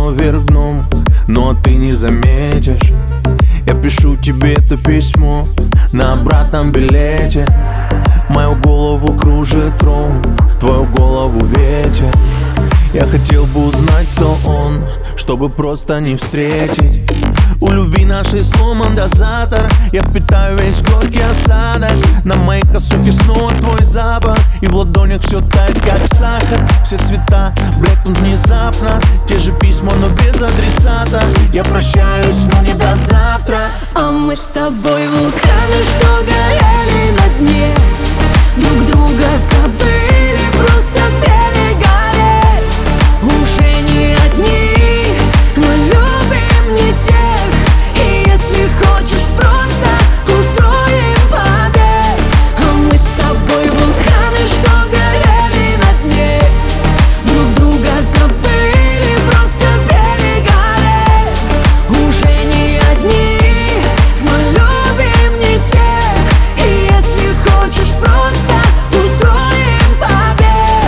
снова вверх дном, но ты не заметишь. Я пишу тебе это письмо на обратном билете. Мою голову кружит трон, твою голову ветер. Я хотел бы узнать, кто он, чтобы просто не встретить. У любви нашей сломан дозатор. Я впитаю весь горький осадок. На моей косухе снова твой запах, и в ладонях все тает, как сахар. Все цвета блекнут внезапно. Те же письма, но без адресата. Я прощаюсь, но не до завтра. А мы с тобой вулканы, что горели на дне. Друг друга забыли, просто пели гореть. Уже не одни, но любим не тех. И если хочешь, просто устроим побег. А мы с тобой вулканы, что горели на дне. Друг друга забыли, просто пели гореть. Уже не одни, но любим не тех. И если хочешь, просто устроим побег.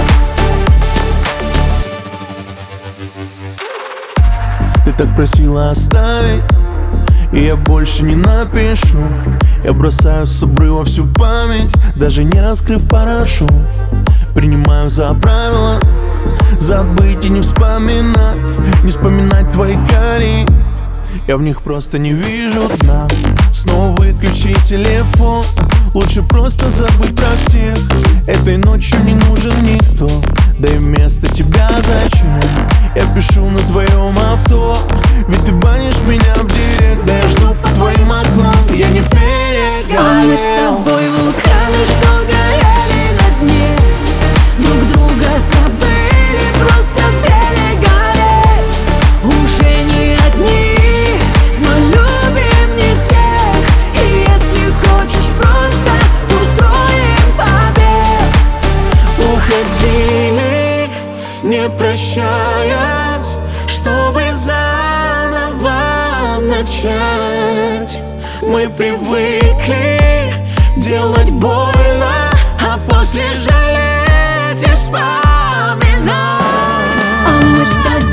Ты так просила оставить, и я больше не напишу. Я бросаю с обрыва всю память, даже не раскрыв парашют. Принимаю за правило забыть и не вспоминать. Не вспоминать твои кори, я в них просто не вижу дна. Снова выключи телефон, лучше просто забыть про всех. Этой ночью не нужен никто, да и вместо тебя зачем? Я пишу на твоем авто, ведь ты банишь меня в директ. Да я жду по твоим окнам, я не перегорел. А мы с тобой вулканы, что горели на дне. Друг друга забыли, просто пели гореть. Уже не одни, но любим не тех. И если хочешь, просто устроим побег. Уходили, не прощаясь, чтобы заново начать. Мы привыкли делать больно, а после жалеть и вспоминать. А мы с тобой